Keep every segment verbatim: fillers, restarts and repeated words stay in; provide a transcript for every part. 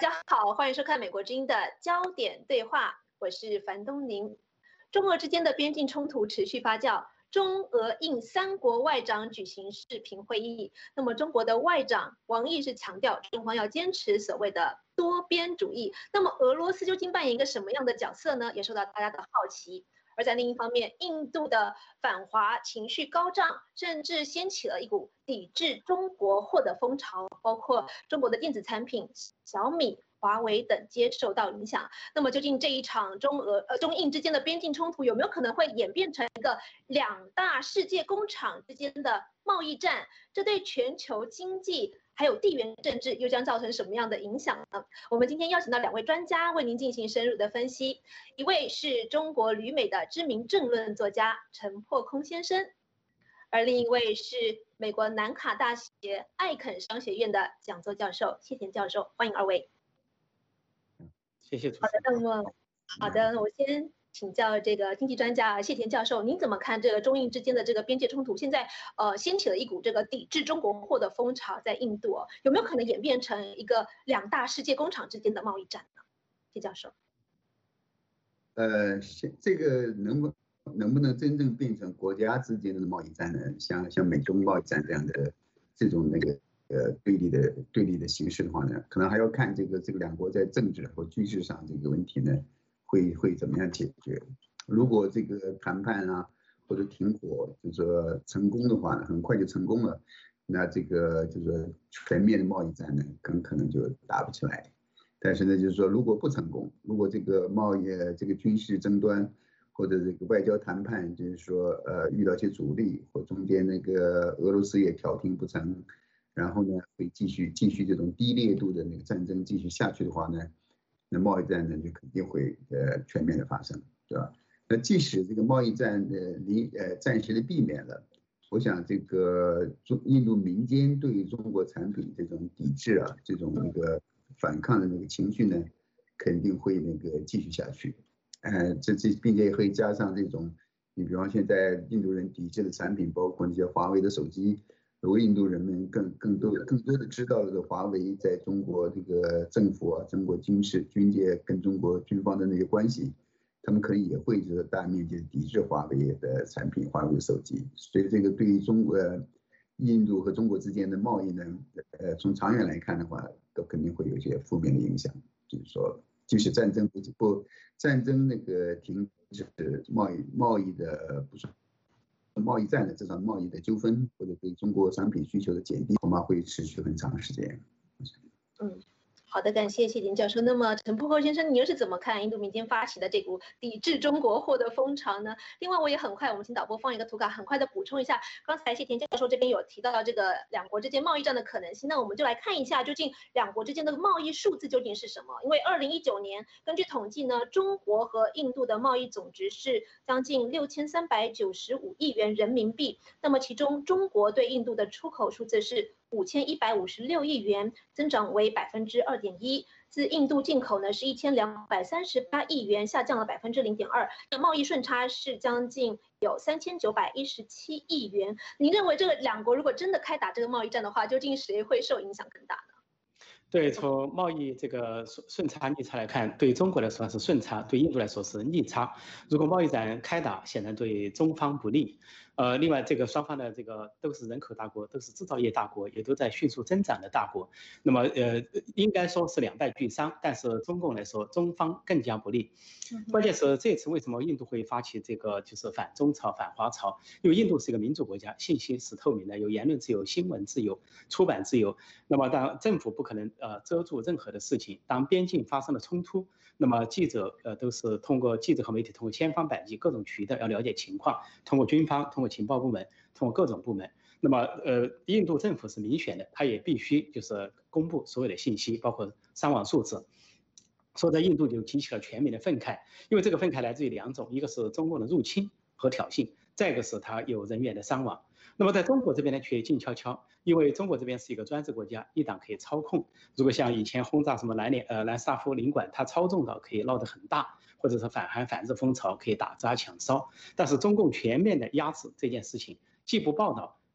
家好，欢迎收看美国之音的焦点对话，我是樊东宁。中俄之间的边境冲突持续发酵，中俄印三国外长举行视频会议。那么中国的外长王毅是强调，中方要坚持所谓的多边主义。那么俄罗斯究竟扮演一个什么样的角色呢？也受到大家的好奇。而在另一方面，印度的反华情绪高涨，甚至掀起了一股抵制中国货的风潮，包括中国的电子产品小米、华为等皆受到影响。那么，究竟这一场中俄呃中印之间的边境冲突有没有可能会演变成一个两大世界工厂之间的贸易战？这对全球经济还有地缘政治又将造成什么样的影响呢？我们今天邀请到两位专家为您进行深入的分析，一位是中国旅美的知名政论作家陈破空先生，而另一位是美国南卡大学艾肯商学院的讲座教授谢田教授，欢迎二位。 谢谢主持人。 好的，那么好的，我先请教这个经济专家谢田教授，您怎么看这个中印之间的这个边界冲突？现在呃掀起了一股这个抵制中国货的风潮，在印度、哦、有没有可能演变成一个两大世界工厂之间的贸易战呢？谢教授。 呃，这个能不能不能真正变成国家之间的贸易战呢？像像美中贸易战这样的这种那个呃对立的对立的形式的话呢，可能还要看这个这个两国在政治和军事上这个问题呢。会会怎么样解决？如果这个谈判啊或者停火就是说成功的话，很快就成功了，那这个就是说全面的贸易战呢，很可能就打不起来。但是呢，就是说如果不成功，如果这个贸易这个军事争端或者这个外交谈判，就是说呃遇到一些阻力，或中间那个俄罗斯也调停不成，然后呢会继续继续这种低烈度的那个战争继续下去的话呢？那贸易战呢，就肯定会呃全面的发生，对吧？那即使这个贸易战的离呃暂时的避免了，我想这个中印度民间对中国产品这种抵制啊，这种那个反抗的那个情绪呢，肯定会那个继续下去。呃，这这并且会加上这种，你比方现在印度人抵制的产品，包括那些华为的手机。如果印度人们更更多更多的知道这个华为在中国这个政府啊、中国军事军界跟中国军方的那些关系，他们可能也会就是大面积抵制华为的产品、华为的手机。所以这个对于中国、印度和中国之间的贸易呢，呃，从长远来看的话，都肯定会有一些负面的影响。就是说，即使战争不不战争那个停止，贸易贸易的不是。贸易战的这场贸易的纠纷，或者对中国商品需求的减低，恐怕会持续很长时间。 嗯，好的，感谢谢田教授。那么陈破空先生，你又是怎么看印度民间发起的这股抵制中国货的风潮呢？另外，我也很快，我们请导播放一个图卡，很快的补充一下，刚才谢田教授这边有提到这个两国之间贸易战的可能性，那我们就来看一下，究竟两国之间的贸易数字究竟是什么？因为二零一九年根据统计呢，中国和印度的贸易总值是将近六千三百九十五亿元人民币，那么其中中国对印度的出口数字是五千一百五十六亿元，增长为百分之二点一。自印度进口呢是一千两百三十八亿元，下降了百分之零点二。贸易顺差是将近有三千九百一十七亿元。您认为这个两国如果真的开打这个贸易战的话，究竟谁会受影响更大呢？ 对，从贸易这个顺顺差逆差来看，对中国来说是顺差，对印度来说是逆差。如果贸易战开打，显然对中方不利。呃，另外，这个双方的这个都是人口大国，都是制造业大国，也都在迅速增长的大国。那么，呃，应该说是两败俱伤。但是中共来说，中方更加不利。关键是这次为什么印度会发起这个就是反中潮、反华潮？因为印度是一个民主国家，信息是透明的，有言论自由、新闻自由、出版自由。那么，当政府不可能呃遮住任何的事情。当边境发生了冲突，那么记者呃都是通过记者和媒体通过千方百计各种渠道要了解情况，通过军方、通过情报部门、通过各种部门。那么呃，印度政府是民选的，他也必须就是公布所有的信息，包括伤亡数字。所以在印度就激起了全民的愤慨，因为这个愤慨来自于两种，一个是中共的入侵和挑衅，再一个是他有人员的伤亡。那么在中国这边呢，却静悄悄，因为中国这边是一个专制国家，一党可以操控。如果像以前轰炸什么南联呃南沙夫领馆，它操纵到可以闹得很大，或者是反韩反日风潮可以打砸抢烧。但是中共全面的压制这件事情，既不报道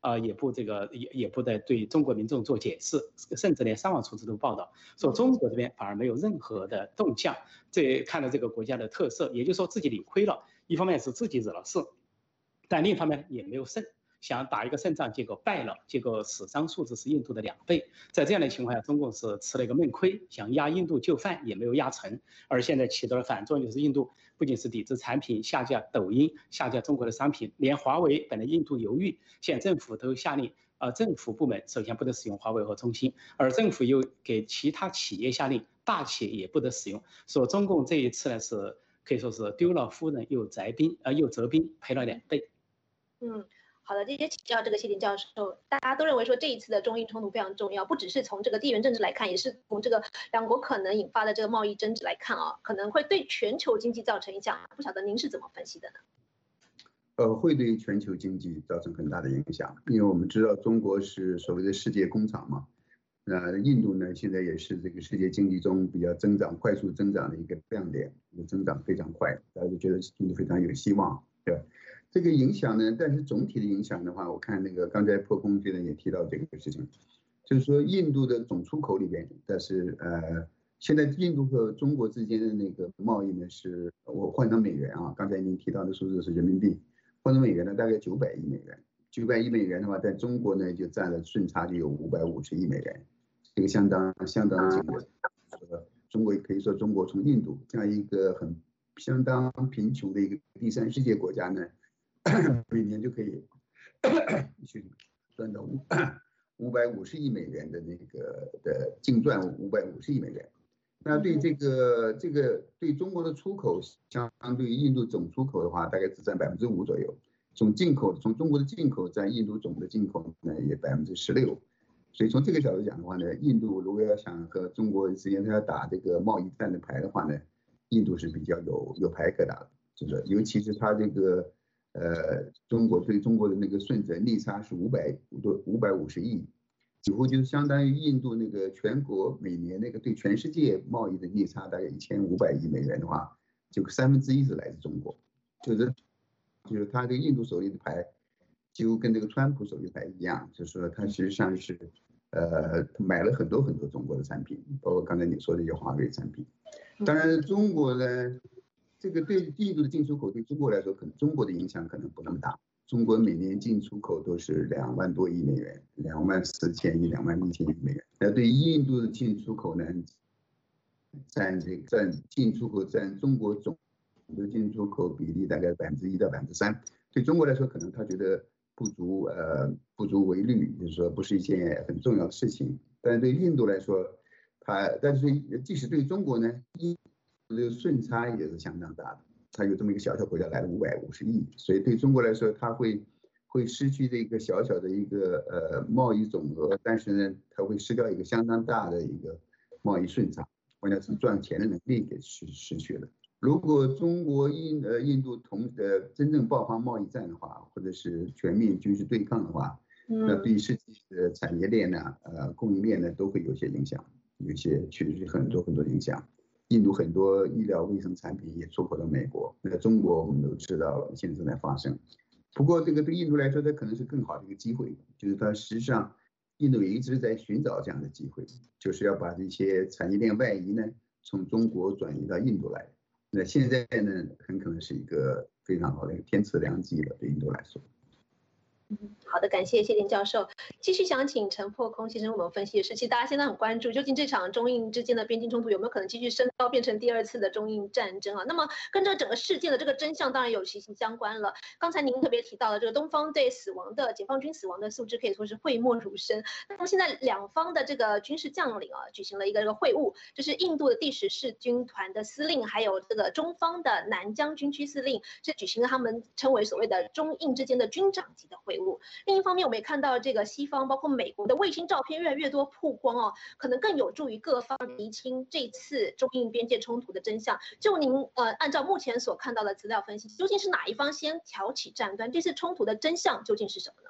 呃，也不这个也也不得对中国民众做解释，甚至连上网出自都报道说中国这边反而没有任何的动向。这看了这个国家的特色，也就是说自己理亏了，一方面是自己惹了事，但另一方面也没有胜。想打一个胜仗，结果败了，结果死伤数字是印度的两倍。在这样的情况下，中共是吃了一个闷亏，想压印度就范也没有压成，而现在起到了反作用，就是印度不仅是抵制产品下架抖音，下架中国的商品，连华为本来印度犹豫，现在政府都下令，呃，政府部门首先不得使用华为和中兴，而政府又给其他企业下令，大企业也不得使用。说中共这一次呢是可以说是丢了夫人又折兵，呃，又折兵，赔了两倍。 嗯。好的，这些请教这个谢林教授，大家都认为说这一次的中印冲突非常重要，不只是从这个地缘政治来看，也是从这个两国可能引发的这个贸易争执来看啊，可能会对全球经济造成影响。不晓得您是怎么分析的呢？ 呃，会对全球经济造成很大的影响，因为我们知道中国是所谓的世界工厂嘛，那印度呢现在也是这个世界经济中比较增长快速增长的一个亮点，增长非常快，大家都觉得印度非常有希望，对吧？这个影响呢，但是总体的影响的话，我看那个刚才破空这人也提到这个事情，就是说印度的总出口里边，但是呃，现在印度和中国之间的那个贸易呢，是我换成美元啊，刚才您提到的数字是人民币，换成美元呢大概九百亿美元，九百亿美元的话，在中国呢就占了顺差就有五百五十亿美元，这个相当相当惊人。中国可以说中国从印度这样一个很相当贫穷的一个第三世界国家呢。每年就可以去赚到五五百五十亿美元的那个的净赚五百五十亿美元。那对这个这个对中国的出口，相对于印度总出口的话，大概只占百分之五左右。从进口，从中国的进口占印度总的进口呢也百分之十六。所以从这个角度讲的话呢，印度如果要想和中国之间要打这个贸易战的牌的话呢，印度是比较有有牌可打的，就是尤其是它这个。呃，中国对中国的那个顺差逆差是五百多五百五十亿，几乎就是相当于印度那个全国每年那个对全世界贸易的逆差大概一千五百亿美元的话，就三分之一是来自中国，就是就是他这个印度手里的牌，几乎跟这个川普手里的牌一样，就是说他实际上是呃买了很多很多中国的产品，包括刚才你说的一些华为产品，当然中国呢。这个对印度的进出口对中国来说，可能中国的影响可能不那么大。中国每年进出口都是两万多亿美元，两万四千亿、两万一千亿美元。那对印度的进出口呢，占这个占进出口占中国总的进出口比例大概百分之一到百分之三。对中国来说，可能他觉得不足呃不足为虑，就是说不是一件很重要的事情。但是对印度来说，它但是即使对中国呢，印这个顺差也是相当大的，它有这么一个小小国家来了五百五十亿，所以对中国来说，它会会失去这个小小的一个呃贸易总额，但是呢，它会失掉一个相当大的一个贸易顺差，关键是赚钱的能力给失失去了。如果中国印呃印度同呃真正爆发贸易战的话，或者是全面军事对抗的话，那对世界的产业链呢、呃供应链呢都会有些影响，有些确实很多很多影响。印度很多医疗卫生产品也出口到美国，那中国我们都知道了，现在正在发生。不过这个对印度来说，它可能是更好的一个机会，就是它实际上印度也一直在寻找这样的机会，就是要把这些产业链外移呢从中国转移到印度来。那现在呢，很可能是一个非常好的一个天赐良机了，对印度来说。 嗯，好的，感谢谢林教授。继续想请陈破空先生为我们分析的是，其实大家现在很关注，究竟这场中印之间的边境冲突有没有可能继续升高，变成第二次的中印战争啊？那么跟这整个事件的这个真相当然有息息相关了。刚才您特别提到了这个东方对死亡的解放军死亡的数字可以说是讳莫如深。那么现在两方的这个军事将领啊，举行了一个这个会晤，就是印度的第十四军团的司令，还有这个中方的南疆军区司令，是举行了他们称为所谓的中印之间的军长级的会晤。另一方面，我们也看到这个西方包括美国的卫星照片越来越多曝光哦，可能更有助于各方厘清这次中印边界冲突的真相。就您呃，按照目前所看到的资料分析，究竟是哪一方先挑起战端？这次冲突的真相究竟是什么呢？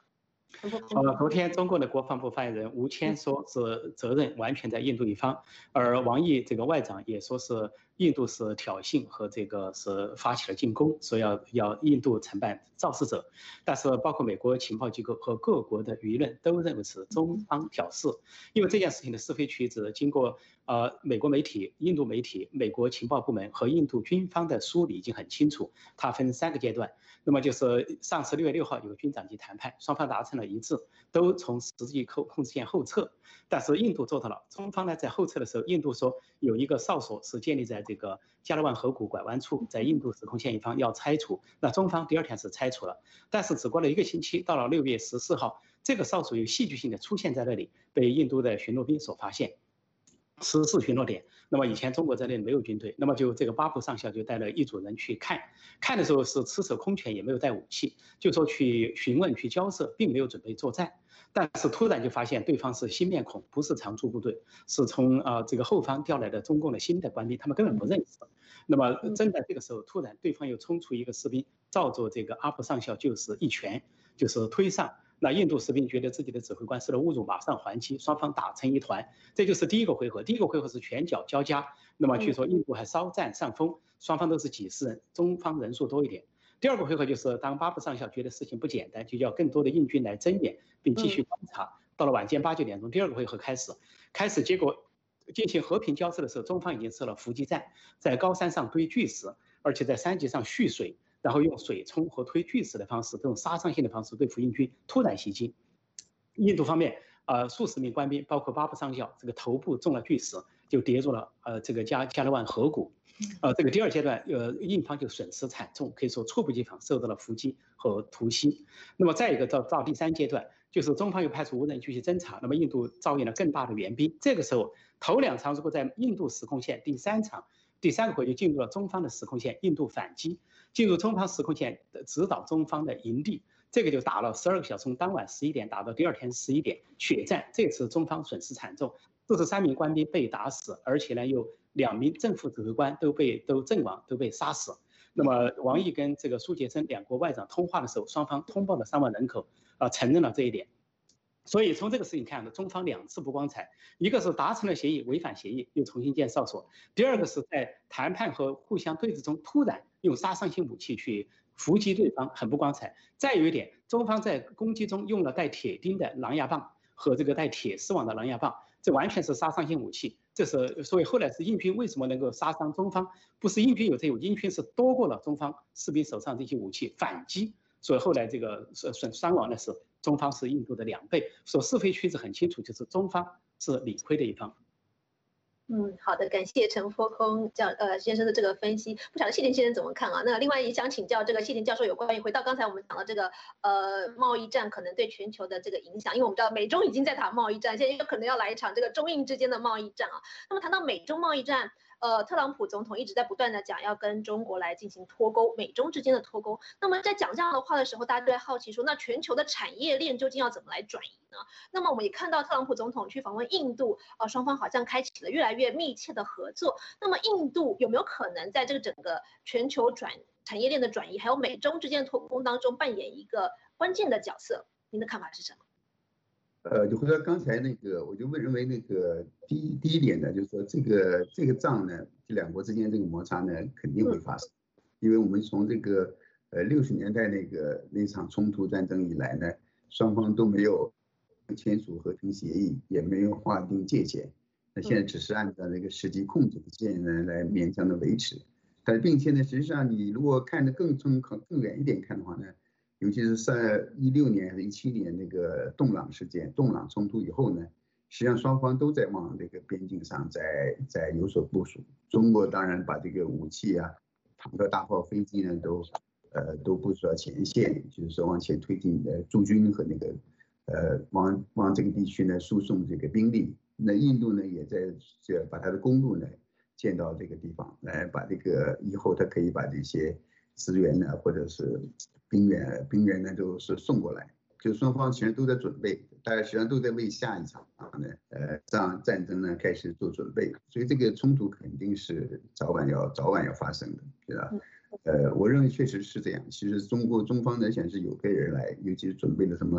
呃，昨天中国的国防部发言人吴谦说是责任完全在印度一方，而王毅这个外长也说是印度是挑衅和这个是发起了进攻，说要要印度承办肇事者。但是包括美国情报机构和各国的舆论都认为是中方挑事，因为这件事情的是非曲直经过呃美国媒体、印度媒体、美国情报部门和印度军方的梳理已经很清楚，它分三个阶段。那么就是上次六月六号有个军长级谈判，双方达成了一致，都从实际控控制线后撤。但是印度做到了，中方呢在后撤的时候，印度说有一个哨所是建立在这个加勒万河谷拐弯处，在印度实控线一方要拆除，那中方第二天是拆除了，但是只过了一个星期，到了六月十四号，这个哨所有戏剧性的出现在那里，被印度的巡逻兵所发现。实施巡逻点，那么以前中国在那里没有军队，那么就这个巴布上校就带了一组人去看，看的时候是赤手空拳，也没有带武器，就说去询问、去交涉，并没有准备作战。但是突然就发现对方是新面孔，不是常驻部队，是从呃这个后方调来的中共的新的官兵，他们根本不认识。那么正在这个时候，突然对方又冲出一个士兵，照着这个阿布上校就是一拳，就是推上。那印度士兵觉得自己的指挥官受了侮辱，马上还击，双方打成一团。这就是第一个回合。第一个回合是拳脚交加，那么据说印度还稍占上风，双方都是几十人，中方人数多一点。第二个回合就是当巴布上校觉得事情不简单，就要更多的印军来增援，并继续观察。到了晚间八九点钟，第二个回合开始，开始结果进行和平交涉的时候，中方已经设了伏击战，在高山上堆巨石，而且在山脊上蓄水。然后用水冲和推巨石的方式，这种杀伤性的方式对付印军突然袭击。印度方面，呃，数十名官兵，包括巴布上校，这个头部中了巨石，就跌入了呃这个加加勒万河谷。呃，这个第二阶段，呃，印方就损失惨重，可以说猝不及防，受到了伏击和突袭。那么再一个到到第三阶段，就是中方又派出无人机去侦察，那么印度招引了更大的援兵。这个时候，头两场如果在印度实控线，第三场。第三个回就进入了中方的实控线，印度反击，进入中方实控线，指导中方的营地，这个就打了十二个小时，从当晚十一点打到第二天十一点，血战。这次中方损失惨重，四十三名官兵被打死，而且呢有两名正副指挥官都被都阵亡，都被杀死。那么王毅跟这个苏杰生两国外长通话的时候，双方通报了三万人口，啊、呃，承认了这一点。所以从这个事情看呢，中方两次不光彩，一个是达成了协议，违反协议又重新建哨所；第二个是在谈判和互相对峙中，突然用杀伤性武器去伏击对方，很不光彩。再有一点，中方在攻击中用了带铁钉的狼牙棒和这个带铁丝网的狼牙棒，这完全是杀伤性武器。这是所以后来是印军为什么能够杀伤中方？不是印军有这种，印军是夺过了中方士兵手上这些武器反击。所以后来这个损伤亡的是中方是印度的两倍，说是非曲直很清楚，就是中方是理亏的一方。 嗯，好的，感谢陈佛空教呃先生的这个分析，不晓得谢田先生怎么看啊？那另外也想请教这个谢田教授有关于回到刚才我们讲的这个呃贸易战可能对全球的这个影响，因为我们知道美中已经在打贸易战，现在有可能要来一场这个中印之间的贸易战啊。那么谈到美中贸易战。呃，特朗普总统一直在不断的讲要跟中国来进行脱钩，美中之间的脱钩。那么在讲这样的话的时候，大家都在好奇说，那全球的产业链究竟要怎么来转移呢？那么我们也看到特朗普总统去访问印度，呃，双方好像开启了越来越密切的合作。那么印度有没有可能在这个整个全球转产业链的转移，还有美中之间的脱钩当中扮演一个关键的角色？您的看法是什么？ 呃，就回到刚才那个，我就认为那个第一第一点呢，就是说这个这个仗呢，这两国之间这个摩擦呢肯定会发生，因为我们从这个呃六十年代那个那场冲突战争以来呢，双方都没有签署和平协议，也没有划定界限，那现在只是按照那个实际控制的线呢来勉强的维持，但并且呢，实际上你如果看得更中更远一点看的话呢。尤其是在一六年还是一七年那个洞朗事件、洞朗冲突以后呢，实际上双方都在往这个边境上在在有所部署。中国当然把这个武器啊、坦克、大炮、飞机呢都呃都部署到前线，就是说往前推进呃驻军和那个呃往往这个地区呢输送这个兵力。那印度呢也在这把它的公路呢建到这个地方，来把这个以后它可以把这些资源呢或者是兵员兵员呢都是送过来，就双方其实都在准备，大家实际上都在为下一场呢呃战战争呢开始做准备，所以这个冲突肯定是早晚要早晚要发生的，对吧？呃，我认为确实是这样。其实中国中方呢，显然是有派人来，尤其是准备了什么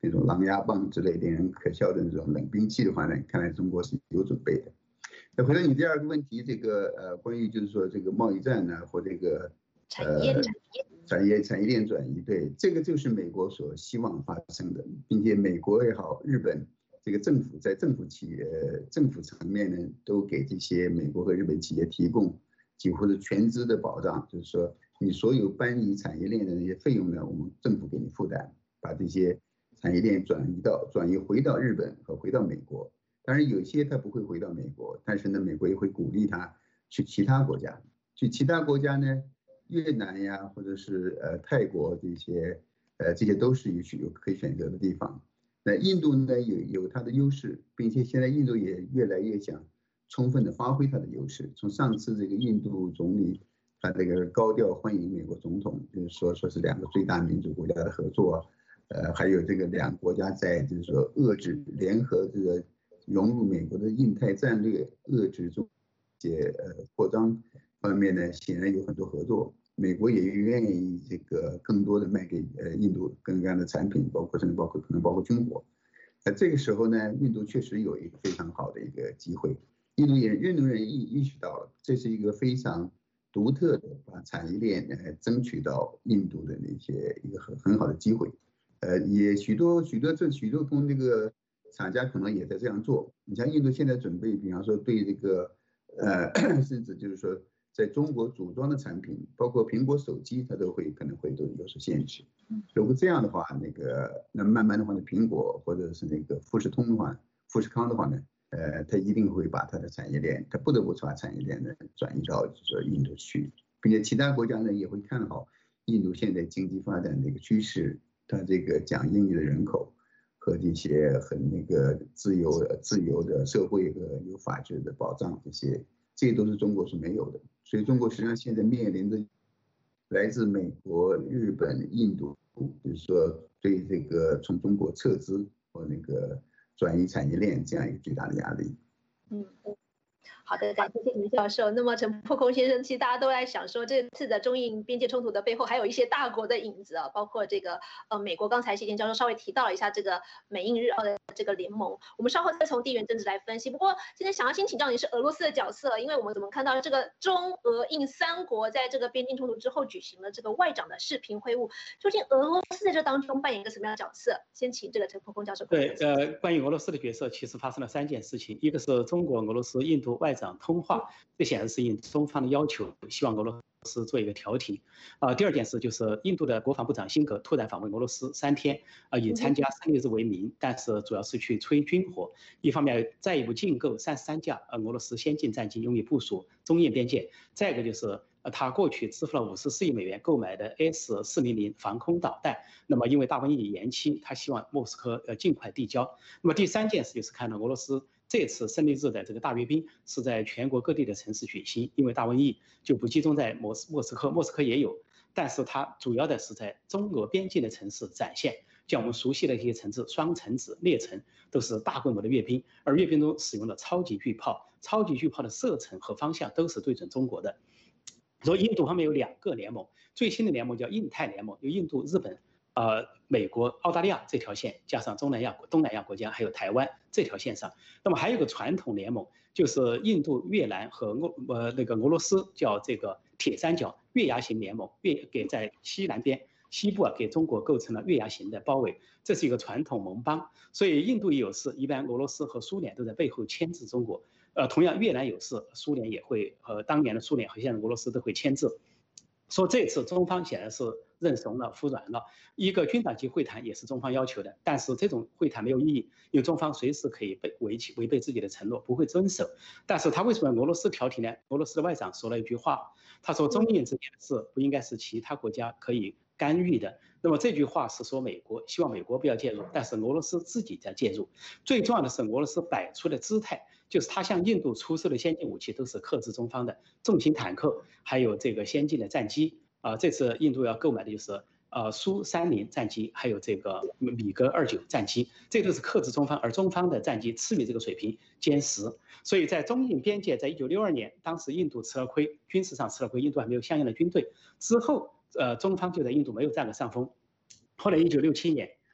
那种狼牙棒之类令人可笑的那种冷兵器的话呢，看来中国是有准备的。那回到你第二个问题，这个呃，关于就是说这个贸易战呢，或这个呃产业产业链转移，对，这个就是美国所希望发生的，并且美国也好，日本这个政府在政府企业政府层面呢，都给这些美国和日本企业提供几乎是全资的保障，就是说你所有搬移产业链的那些费用呢，我们政府给你负担，把这些产业链转移到转移回到日本和回到美国。当然有些他不会回到美国，但是呢，美国也会鼓励他去其他国家。去其他国家呢，越南呀，或者是呃泰国这些，呃这些都是有有可以选择的地方。那印度呢有有它的优势，并且现在印度也越来越想充分的发挥它的优势。从上次这个印度总理他这个高调欢迎美国总统，就是说说是两个最大民主国家的合作，呃还有这个两个国家在就是说遏制联合这个。融入美国的印太战略，遏制中些呃扩张方面呢，显然有很多合作。美国也愿意这个更多的卖给呃印度各种各样的产品，包括甚至包括可能包括军火。在这个时候呢，印度确实有一个非常好的一个机会。印度也印度人意意识到了，这是一个非常独特的把产业链呃争取到印度的那些一个很很好的机会。呃，也许多许多这许多跟这个。厂家可能也在这样做。你像印度现在准备，比方说对这个，呃，甚至就是说，在中国组装的产品，包括苹果手机，它都会可能会都有所限制。如果这样的话，那个那慢慢的话呢，苹果或者是那个富士通的话，富士康的话呢，呃，它一定会把它的产业链，它不得不把产业链呢转移到就是说印度去，并且其他国家呢也会看好印度现在经济发展的一个趋势，它这个讲英语的人口。和这些很那个自由自由的社会和有法治的保障，这些这些都是中国是没有的。所以中国实际上现在面临着来自美国、日本、印度，就是说对这个从中国撤资或那个转移产业链这样一个巨大的压力。 嗯。好的，感谢林教授。那么陈破空先生，其实大家都在想说，这次的中印边界冲突的背后还有一些大国的影子啊，包括这个呃美国。刚才谢金教授稍微提到了一下这个美印日澳的这个联盟，我们稍后再从地缘政治来分析。不过今天想要先请教你是俄罗斯的角色，因为我们怎么看到这个中俄印三国在这个边境冲突之后举行了这个外长的视频会晤，究竟俄罗斯在这当中扮演一个什么样的角色？先请这个陈破空教授。 对，呃，关于俄罗斯的角色，其实发生了三件事情，一个是中国、俄罗斯、印度外长通话，这显然是应中方的要求，希望俄罗斯做一个调停。啊、呃，第二件事就是印度的国防部长辛格突然访问俄罗斯三天，啊、呃，以参加胜利日为名，但是主要是去吹军火，一方面再一步进购三十三架呃俄罗斯先进战机，用于部署中印边界；再一个就是。呃，他过去支付了五十四亿美元购买的 S 四零零防空导弹，那么因为大瘟疫延期，他希望莫斯科呃尽快递交。那么第三件事就是看到俄罗斯这次胜利日的这个大阅兵是在全国各地的城市举行，因为大瘟疫就不集中在莫斯莫斯科，莫斯科也有，但是它主要的是在中俄边境的城市展现。像我们熟悉的一些城市，双城子、列城都是大规模的阅兵，而阅兵中使用了超级巨炮，超级巨炮的射程和方向都是对准中国的。说印度方面有两个联盟，最新的联盟叫印太联盟，有印度、日本、呃美国、澳大利亚这条线，加上中南亚、东南亚国家，还有台湾这条线上。那么还有个传统联盟，就是印度、越南和俄呃那个俄罗斯，叫这个铁三角月牙形联盟，月给在西南边。西部啊，给中国构成了月牙形的包围，这是一个传统盟邦。所以印度也有事，一般俄罗斯和苏联都在背后牵制中国。呃，同样越南有事，苏联也会和当年的苏联和现在俄罗斯都会牵制。说这次中方显然是认怂了、服软了，一个军长级会谈也是中方要求的，但是这种会谈没有意义，因为中方随时可以被违违违背自己的承诺，不会遵守。但是他为什么俄罗斯调停呢？俄罗斯的外长说了一句话，他说中印之间的事不应该是其他国家可以干预的。那么这句话是说美国希望美国不要介入，但是俄罗斯自己在介入。最重要的是俄罗斯摆出的姿态，就是他向印度出售的先进武器都是克制中方的重型坦克，还有这个先进的战机。啊、呃，这次印度要购买的就是呃苏三零战机，还有这个米格二九战机，这都是克制中方，而中方的战机次于这个水平歼十。所以在中印边界，在一九六二年，当时印度吃了亏，军事上吃了亏，印度还没有相应的军队。之后，呃，中方就在印度没有占了上风。后来一九六七年，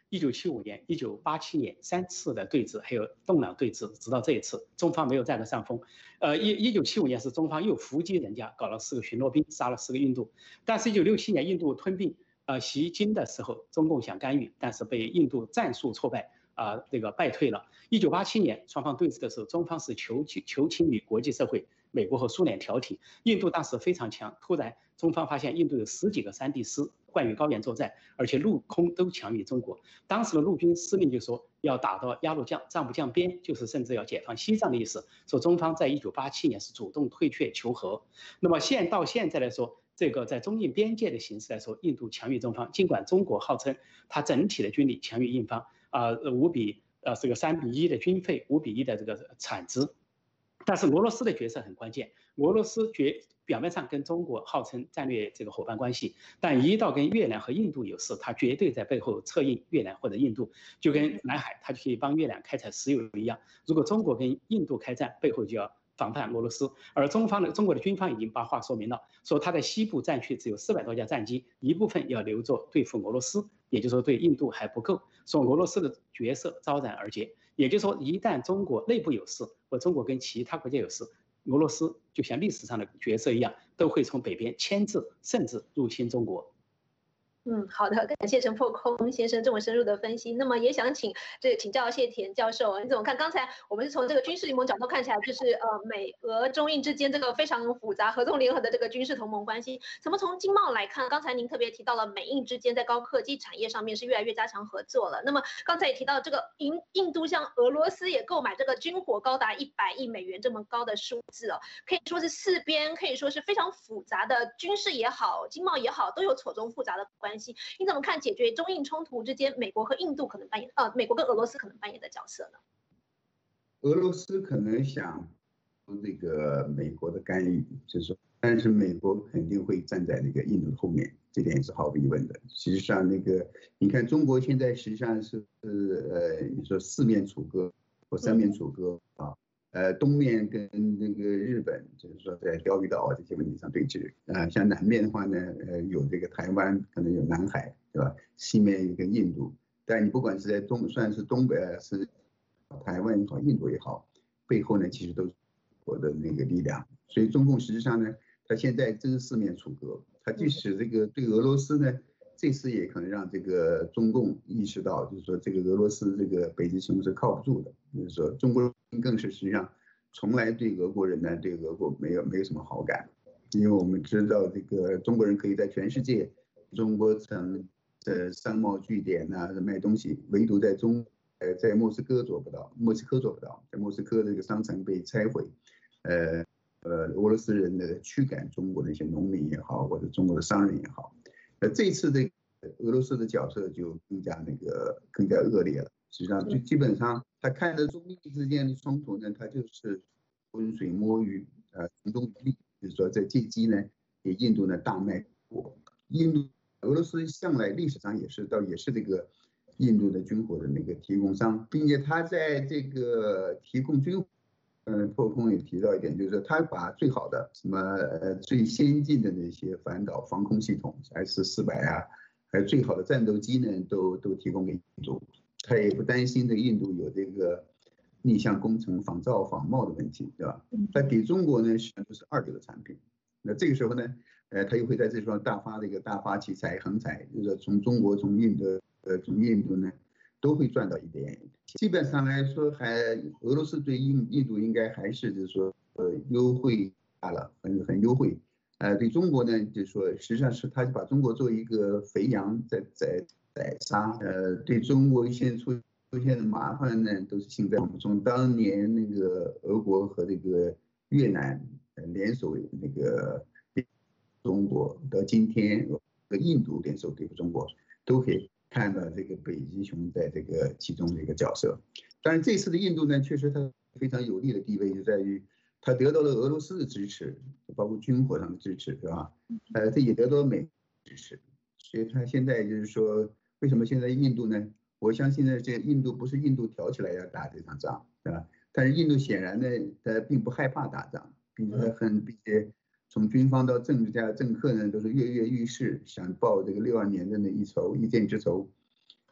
一九七五年、一九八七年三次的对峙，还有动荡对峙，直到这一次，中方没有占到上风。呃，一一九七五年是中方又伏击人家，搞了四个巡逻兵，杀了四个印度。但是，一九六七年印度吞并呃袭金的时候，中共想干预，但是被印度战术挫败。啊、呃，这个败退了。一九八七年双方对峙的时候，中方是求求亲于国际社会，美国和苏联调停。印度当时非常强，突然中方发现印度有十几个山地师，冠于高原作战，而且陆空都强于中国。当时的陆军司令就说要打到鸭绿江，藏不江边，就是甚至要解放西藏的意思。说中方在一九八七年是主动退却求和。那么现到现在来说，这个在中印边界的形势来说，印度强于中方，尽管中国号称它整体的军力强于印方。啊，五比呃这个三比一的军费，五比一的这个产值，但是俄罗斯的角色很关键。俄罗斯决表面上跟中国号称战略这个伙伴关系，但一到跟越南和印度有事，他绝对在背后策应越南或者印度，就跟南海他去帮越南开采石油一样。如果中国跟印度开战，背后就要防范俄罗斯。而中方的中国的军方已经把话说明了，说他在西部战区只有四百多架战机，一部分要留作对付俄罗斯，也就是说对印度还不够。说俄罗斯的角色昭然而结，也就是说，一旦中国内部有事，或中国跟其他国家有事，俄罗斯就像历史上的角色一样，都会从北边牵制，甚至入侵中国。 嗯，好的，感谢陈破空先生这么深入的分析。那么也想请这个请教谢田教授，你怎么看？刚才我们是从这个军事联盟角度看起来，就是呃美俄中印之间这个非常复杂、合纵联合的这个军事同盟关系。怎么从经贸来看？刚才您特别提到了美印之间在高科技产业上面是越来越加强合作了。那么刚才也提到这个印印度向俄罗斯也购买这个军火高达一百亿美元这么高的数字哦，可以说是四边可以说是非常复杂的军事也好、经贸也好，都有错综复杂的关系。你怎么看解决中印冲突之间，美国和印度可能扮演呃，美国跟俄罗斯可能扮演的角色呢？ 俄罗斯可能想这个美国的干预，就是说，但是美国肯定会站在那个印度的后面，这点是毫无疑问的。实际上，那个你看，中国现在实际上是呃，你说四面楚歌或三面楚歌啊。呃，东面跟那个日本，就是说在钓鱼岛啊这些问题上对峙，啊，像南面的话呢，呃，有这个台湾，可能有南海，对吧？西面有个印度，但你不管是在东，算是东北是台湾也好，印度也好，背后呢其实都是我的那个力量。所以中共实际上呢，他现在真是四面楚歌，他即使这个对俄罗斯呢，这次也可能让这个中共意识到，就是说这个俄罗斯这个北极熊是靠不住的，就是说中国人更是实际上从来对俄国人呢，对俄国没有没有什么好感，因为我们知道这个中国人可以在全世界中国城的商贸据点呐、啊、卖东西，唯独在中呃在莫斯科做不到，莫斯科做不到，在莫斯科这个商城被拆毁，呃呃俄罗斯人的驱赶中国的一些农民也好，或者中国的商人也好。呃，这次的俄罗斯的角色就更加那个更加恶劣了。实际上，就基本上他看着中印之间的冲突呢，他就是浑水摸鱼，呃，从中渔利，就是说在借机呢给印度呢大卖国。印度俄罗斯向来历史上也是到也是这个印度的军火的那个提供商，并且他在这个提供军火。嗯，破空也提到一点，就是说他把最好的什么呃最先进的那些反导防空系统 S 四百啊，还有最好的战斗机呢，都都提供给印度。他也不担心的印度有这个逆向工程仿造仿冒的问题，对吧？他给中国呢，实际上都是二流的产品。那这个时候呢，呃，他又会在这地方大发这个大发奇财横财，就是说从中国从印度呃从印度呢。都会赚到一点，基本上来说还，俄罗斯对印印度应该还是就是说呃优惠大了，很很优惠，呃对中国呢就是说实际上是他把中国作为一个肥羊在在宰杀，呃对中国现在出出现的麻烦呢都是现在我们从当年那个俄国和这个越南联手那个中国到今天和印度联手对付中国都可以。看到这个北极熊在这个其中的一个角色，当然这次的印度呢，确实它非常有利的地位就在于，它得到了俄罗斯的支持，包括军火上的支持，是吧？呃，这也得到了美支持，所以它现在就是说，为什么现在印度呢？我相信呢，这印度不是印度挑起来要打这场仗，是吧？但是印度显然呢，它并不害怕打仗，并且很并且。从军方到政治家、政客呢，都是跃跃欲试，想报这个六二年的那一筹、一箭之仇。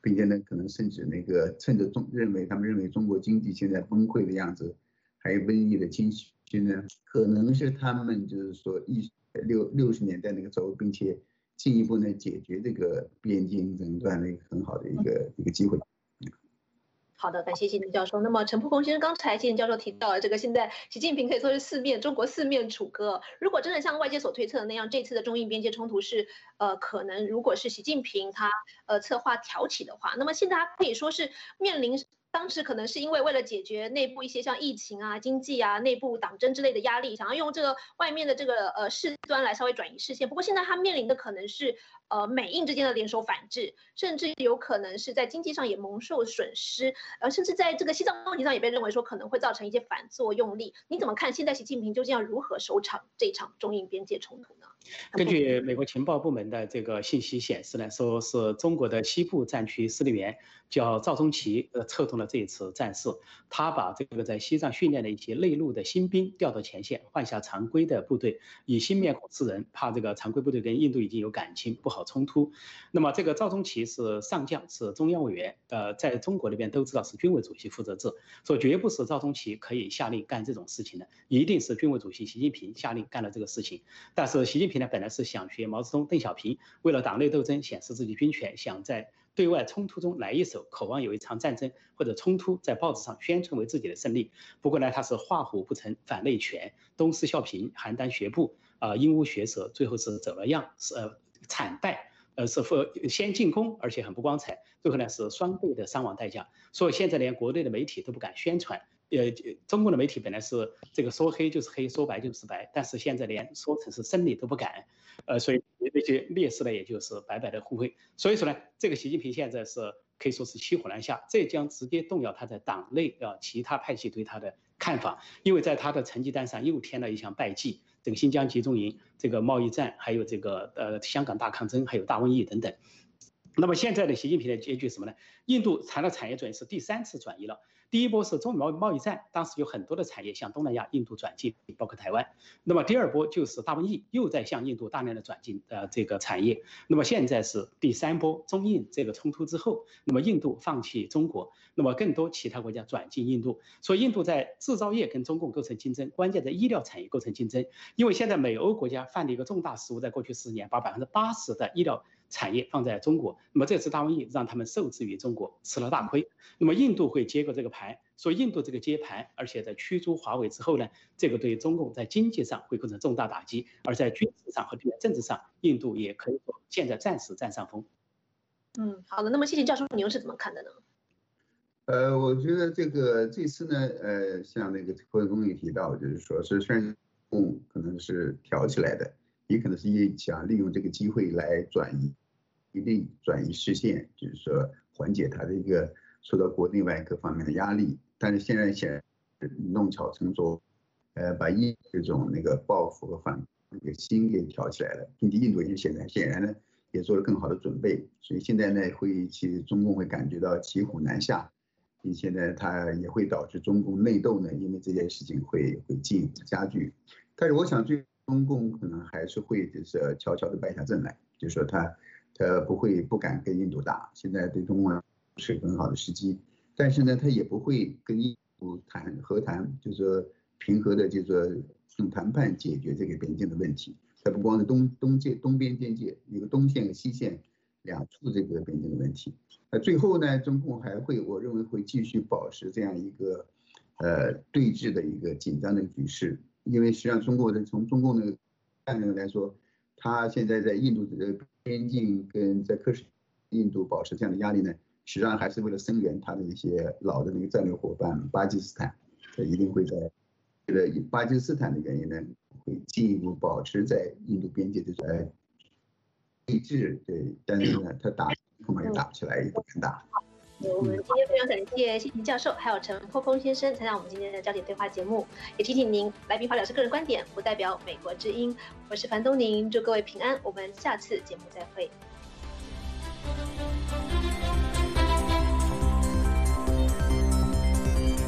并且呢，可能甚至那个趁着中认为他们认为中国经济现在崩溃的样子，还有瘟疫的侵袭呢，可能是他们就是说一六六十年代那个时候，并且进一步呢解决这个边境争端的一个很好的一个一个机会。 好的，感谢谢晋教授。那么陈破空先生刚才谢晋教授提到了这个，现在习近平可以说是四面中国四面楚歌。如果真的像外界所推测的那样，这次的中印边界冲突是呃可能如果是习近平他呃策划挑起的话，那么现在他可以说是面临。当时可能是因为为了解决内部一些像疫情啊、经济啊、内部党争之类的压力，想要用这个外面的这个呃事端来稍微转移视线。不过现在他面临的可能是呃美印之间的联手反制，甚至有可能是在经济上也蒙受损失，呃，甚至在这个西藏问题上也被认为说可能会造成一些反作用力。你怎么看现在习近平究竟要如何收场这场中印边界冲突呢？ 根据美国情报部门的这个信息显示呢，说是中国的西部战区司令员叫赵宗奇，呃，策动了这一次战事。他把这个在西藏训练的一些内陆的新兵调到前线，换下常规的部队，以新面孔示人，怕这个常规部队跟印度已经有感情，不好冲突。那么这个赵宗奇是上将，是中央委员，呃，在中国那边都知道是军委主席负责制，所以绝不是赵宗奇可以下令干这种事情的，一定是军委主席习近平下令干了这个事情。但是习近平呢，本来是想学毛泽东、邓小平，为了党内斗争显示自己军权，想在对外冲突中来一手，渴望有一场战争或者冲突在报纸上宣称为自己的胜利。不过呢，他是画虎不成反类犬，东施效颦，邯郸学步，啊、呃，鹦鹉学舌，最后是走了样，是呃惨败。呃，是先进攻，而且很不光彩，最后呢是双倍的伤亡代价。所以现在连国内的媒体都不敢宣传。呃，中国的媒体本来是这个说黑就是黑，说白就是白，但是现在连说成是胜利都不敢。呃，所以那些烈士呢，也就是白白的护卫。所以说呢，这个习近平现在是可以说是骑虎难下，这将直接动摇他在党内啊其他派系对他的看法，因为在他的成绩单上又添了一项败绩。这个新疆集中营、这个贸易战，还有这个呃香港大抗争，还有大瘟疫等等。那么现在的习近平的结局是什么呢？印度谈到产业转移是第三次转移了。第一波是中美贸易战，当时有很多的产业向东南亚、印度转进，包括台湾。那么第二波就是大瘟疫，又在向印度大量的转进呃这个产业。那么现在是第三波中印这个冲突之后，那么印度放弃中国，那么更多其他国家转进印度，所以印度在制造业跟中共构成竞争，关键在医疗产业构成竞争。因为现在美欧国家犯了一个重大失误，在过去十年把百分之八十的医疗产业放在中国，那么这次大瘟疫让他们受制于中国，吃了大亏。那么印度会接过这个盘，所以印度这个接盘，而且在驱逐华为之后呢，这个对中共在经济上会构成重大打击，而在军事上和地缘政治上，印度也可以说现在暂时占上风。 嗯，好的。那么谢谢教授，你又是怎么看的呢？ 呃，我觉得这个这次呢，呃，像那个郭文公也提到，就是说是虽然共可能是挑起来的，也可能是也想利用这个机会来转移。一定转移视线，就是说缓解他的一个受到国内外各方面的压力。但是现在显然弄巧成拙，呃，把印这种那个报复和反那个心给挑起来了，并且印度也显然显然呢也做了更好的准备，所以现在呢会其中共会感觉到骑虎难下，并且呢它也会导致中共内斗呢，因为这件事情会会进一步加剧。但是我想最中共可能还是会就是悄悄的败下阵来，就是说他。他不会不敢跟印度打，现在对中国是很好的时机，但是呢，他也不会跟印度谈和谈，就是说平和的，就是说用谈判解决这个边境的问题。它不光是东东界东边边界一个东线和西线两处这个边境的问题。那最后呢，中共还会，我认为会继续保持这样一个呃对峙的一个紧张的局势，因为实际上中国的从中共的战略来说，他现在在印度的边境跟在克什印度保持这样的压力呢，实际上还是为了声援他的一些老的那个战略伙伴巴基斯坦，他一定会在这个巴基斯坦的原因呢，会进一步保持在印度边界的呃对峙，对，但是呢，他打恐怕也打不起来，也不敢打。 我们今天非常感谢谢霆教授还有陈破空先生参加我们今天的焦点对话节目，也提醒您，来宾发表是个人观点，不代表美国之音。我是樊东宁，祝各位平安，我们下次节目再会。